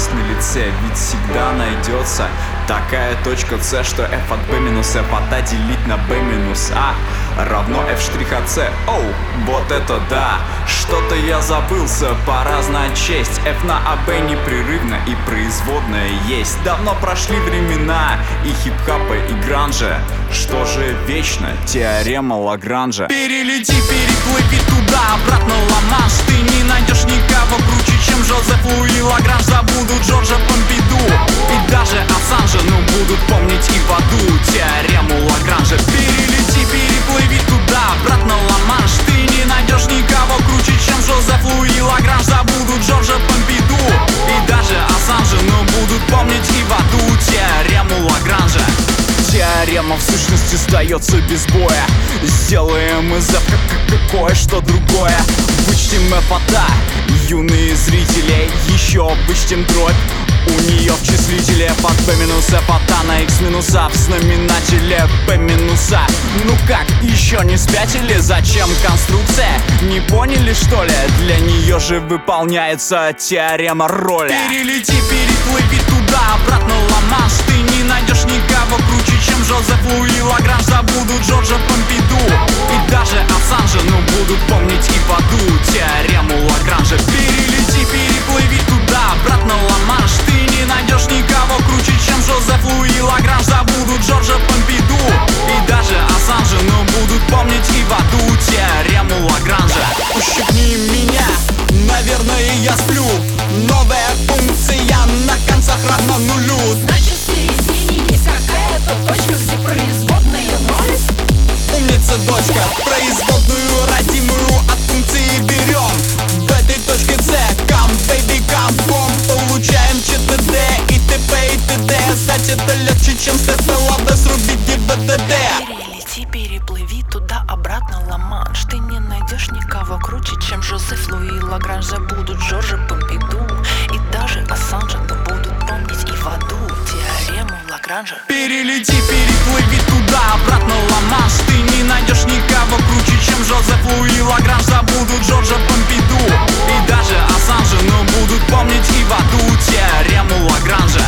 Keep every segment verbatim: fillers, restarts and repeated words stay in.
на лице, ведь всегда найдется такая точка С, что f от b минус f от a делить на b минус a равно f штрих от c. Оу, вот это да! Что-то я забылся, пора знать честь. F на АБ непрерывно и производная есть. Давно прошли времена и хип-хапа, и гранжа. Что же вечно? Теорема Лагранжа. Перелети, переплыви туда, обратно Ла-Манш. Ты не найдешь никого круче, чем Жозеф Луи Лагранж. Забудут Джорджа Помпиду и даже Ассанжа, но будут помнить и в аду теорему Лагранжа. Перелети, переплыви туда, обратно Ла-Манш. Ты не найдешь никого круче, чем Жозеф Луи Лагранж. Забудут Джорджа Помпиду и даже Ассанжа, но будут помнить и в аду теорему Лагранжа. Теорема в сущности сдается без боя. Сделаем из F кое-что другое. Вычтем F от A, юные зрители. Еще вычтем дробь, у нее в числителе F от B минус F от A на X минус A в знаменателе B минус A. Ну как, еще не спятили? Зачем конструкция? Не поняли, что ли? Для нее же выполняется теорема Ролля. Перелети, переплыви туда, обратно Ла-Манш. Ты не найдешь никого круче, чем Жозеф Луи Лагранж. Забудут Джорджа Помпиду и даже Ассанжа, но будут помнить и в аду теорему Лагранжа. Перелети, переплыви туда, обратно Ла-Манш. Ты не найдешь никого круче, чем Жозеф Луи Лагранж. Забудут Джорджа Помпиду и даже Ассанжа, но будут помнить и в аду теорему Лагранжа. Ущипни меня, наверное, я сплю. Новая функция на концах равна нулю. Значит, середине есть какая-то точка, где производная ноль. Умница, дочка, производную родимую от функции берем. В этой точке C, come, baby, come, бом. Получаем ЧТД и т.п. и т.д. Знать это легче, чем с ТТ, ладно, срубить ГИБДД. Перелети, переплыви туда, обратно Ла-Манш. Ты не найдешь никого круче, чем Жозеф Луи Лагранж. Забудут Джорджа Помпиду и даже Ассанжа, но будут помнить и в аду теорему Лагранжа. Перелети, переплыви туда, обратно Ла-Манш. Ты не найдешь никого круче, чем Жозеф Луи Лагранж. Забудут Джорджа Помпиду и даже Ассанжа, но будут помнить и в аду теорему Лагранжа.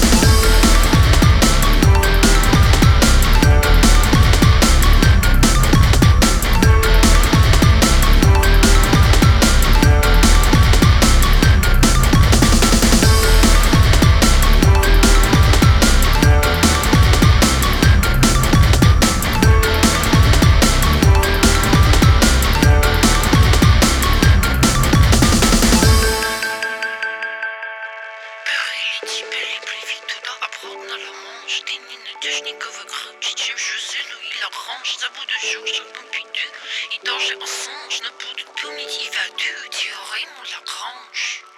Перелети, переплыви туда, обратно Ла-Манш. Ты не найдешь никого круче, чем Жозеф Луи Лагранж. Забудут Джорджа Помпиду и даже Ассанж, но будут помнить и в аду теорему Лагранж.